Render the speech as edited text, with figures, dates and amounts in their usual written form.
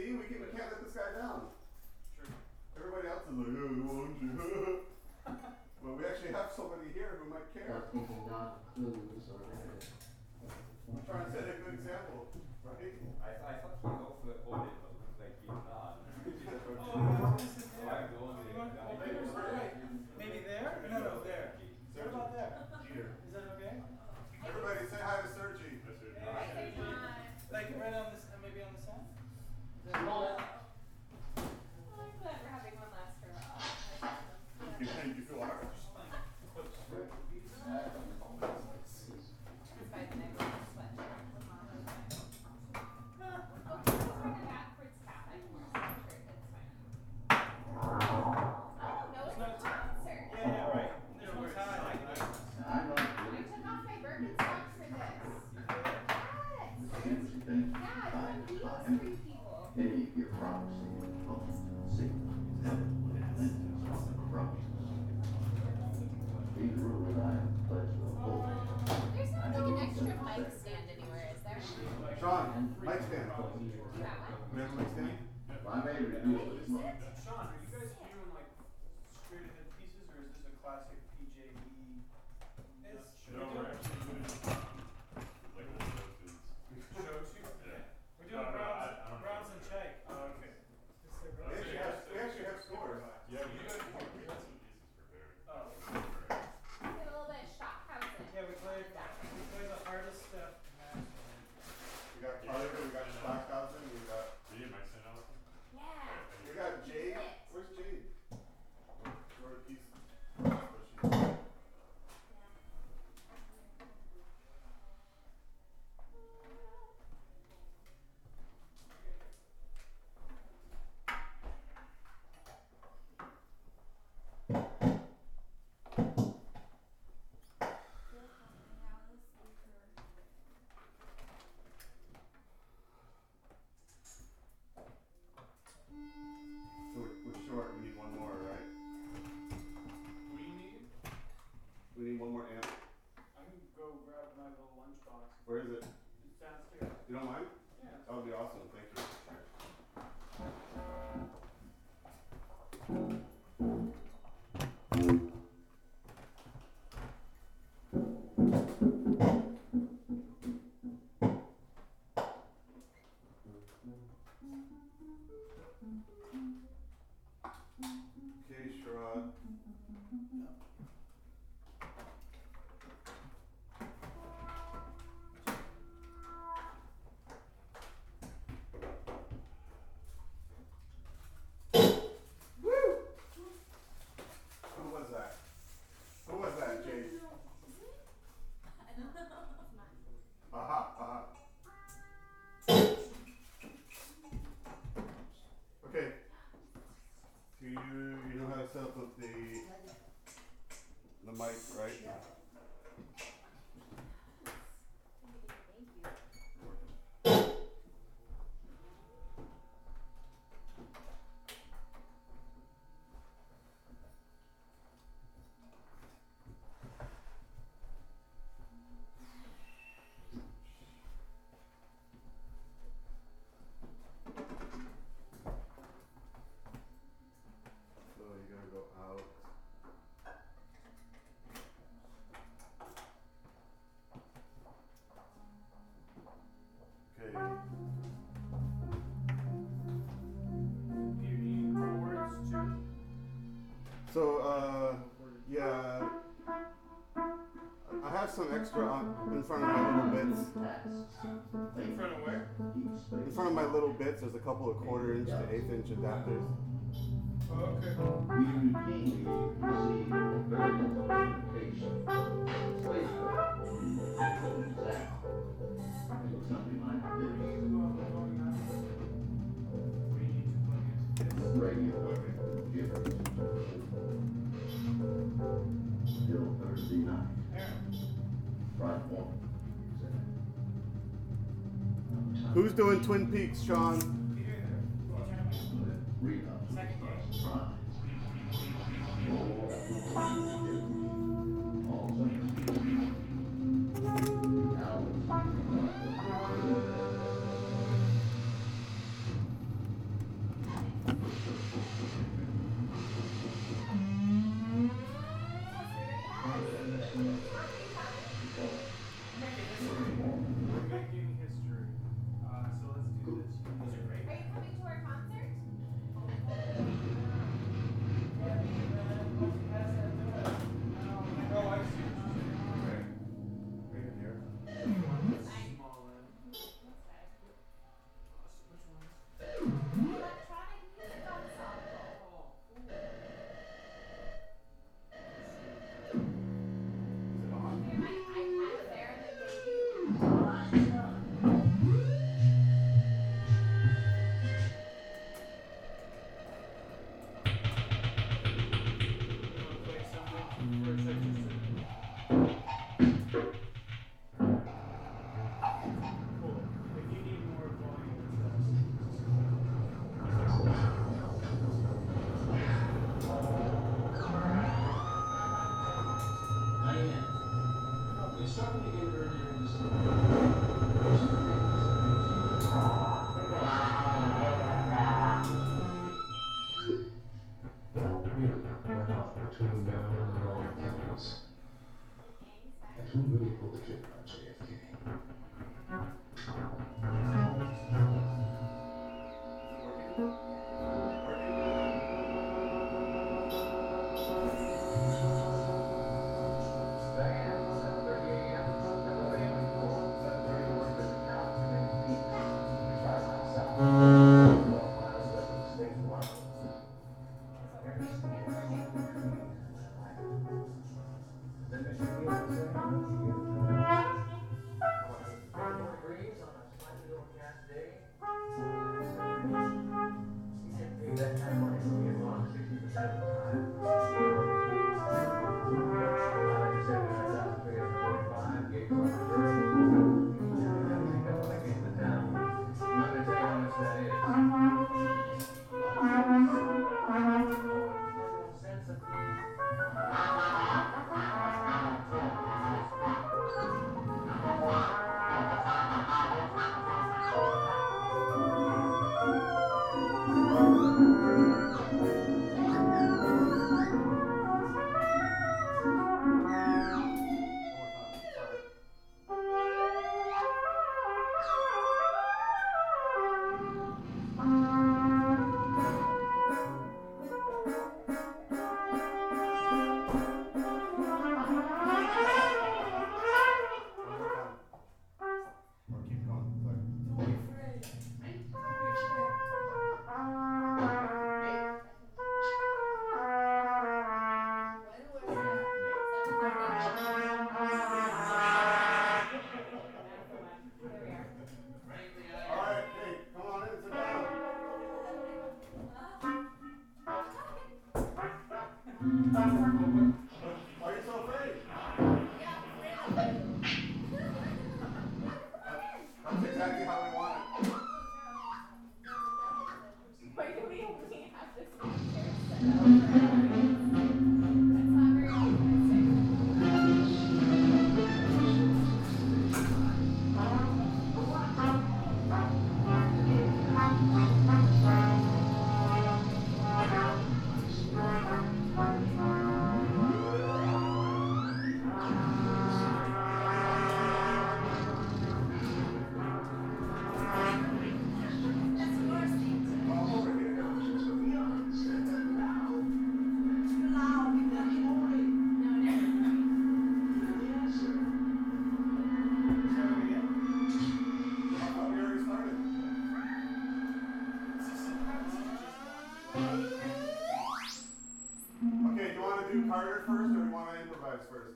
See, we can't let this guy down. True. Everybody else is like, oh, won't you? Well, we actually have somebody here who might care. People not clues or I'm trying to set a good example, right? I thought he also owed it, but looks like he's not. Maybe there? No, there. What about there? Here. Is that okay? Everybody say hi to Sergi. Like right on this, maybe on the side? I'm glad we're having one last hurrah. You feel hard? Despite the next sweatshirt. Okay, let's wear the backwards cap. I can wear a sweatshirt. It's fine. Oh, no, it's a concert. Yeah, right. There's no tie. I took off my Birkenstocks for this. Yes. Yeah, I want heels for you people. any of your prophecy of sickness, lenses on the corruptions. Be rule and I am pledged to hold. There's not like an extra mic stand anywhere, is there? Sean, mic stand. You have one? We have a mic stand? I may reveal this much. Sean, are you guys doing like straight ahead pieces or is this a classic PJE? No, we're actually doing like a Shows you? Yeah. We're doing I Browns don't Browns know. and Che. Oh, okay. We actually have scores. Yeah, we got some pieces prepared. Oh. We did a little bit of Stockhausen. Yeah, we played the hardest stuff. We got Carter, we got Stockhausen, we got. Did you mic stand out? Yeah. We got Jade. Lit. Where's Jade? Where he's. So we're short. We need one more, right? We need one more amp. I can go grab my little lunchbox. Where is it? It's downstairs. You don't mind? Yeah. That would be awesome. Thank you. Okay, Sherrod. Who was that? Who was that, Jade? I don't know. Aha, aha. Okay. Do you know how to set up the mic, right? Thank you. So you're gonna go out. Okay. Do you need chords too? So yeah. I have some extra in front of my little bits. In front of where? In front of my little bits, there's a couple of 1/4" to 1/8" adapters. Oh, okay. We routinely receive verbal communication. Slave something like this. Radio gibberish. Still Thursday night. Friday morning. Who's doing Twin Peaks, Sean? Read up. Surprise. We're making history. So let's do this. These are great. Are you coming to our concert? Oh, I see. Okay. Right in here. Small end. Which ones? Electronic music ensemble. Oh, cool. Is it on? Here, I have it there and then gave you. Play something for a second. Cool. If you need more volume, Diane, we're starting to get earlier in the story. Really went off between Maryland and all the counties. And who really pulled the trigger on JFK? Diane, 7:30 a.m. 7 a.m. in Cole, 7:30 work at the town named Peak. 5 miles south. 12 miles west of the state line. Then Mr. Neal was saying, breeze on a slightly overcast day. He said, pay that kind of money for me as long 60% of the time. Like I said, when I got to pay at 45, gave him a bird. Everything else when I came to town. I'm going to tell you how much that is. Sense of Or keep going. Sorry. All right, hey, come on in, sit down. Why are you so afraid? That's exactly how we want it. Why do we only have this chair set up for everything? That's not very optimistic. That's your seat. Come over here. No, never mind. I thought we already started. Okay, do you want to do Carter first or do you want to improvise first?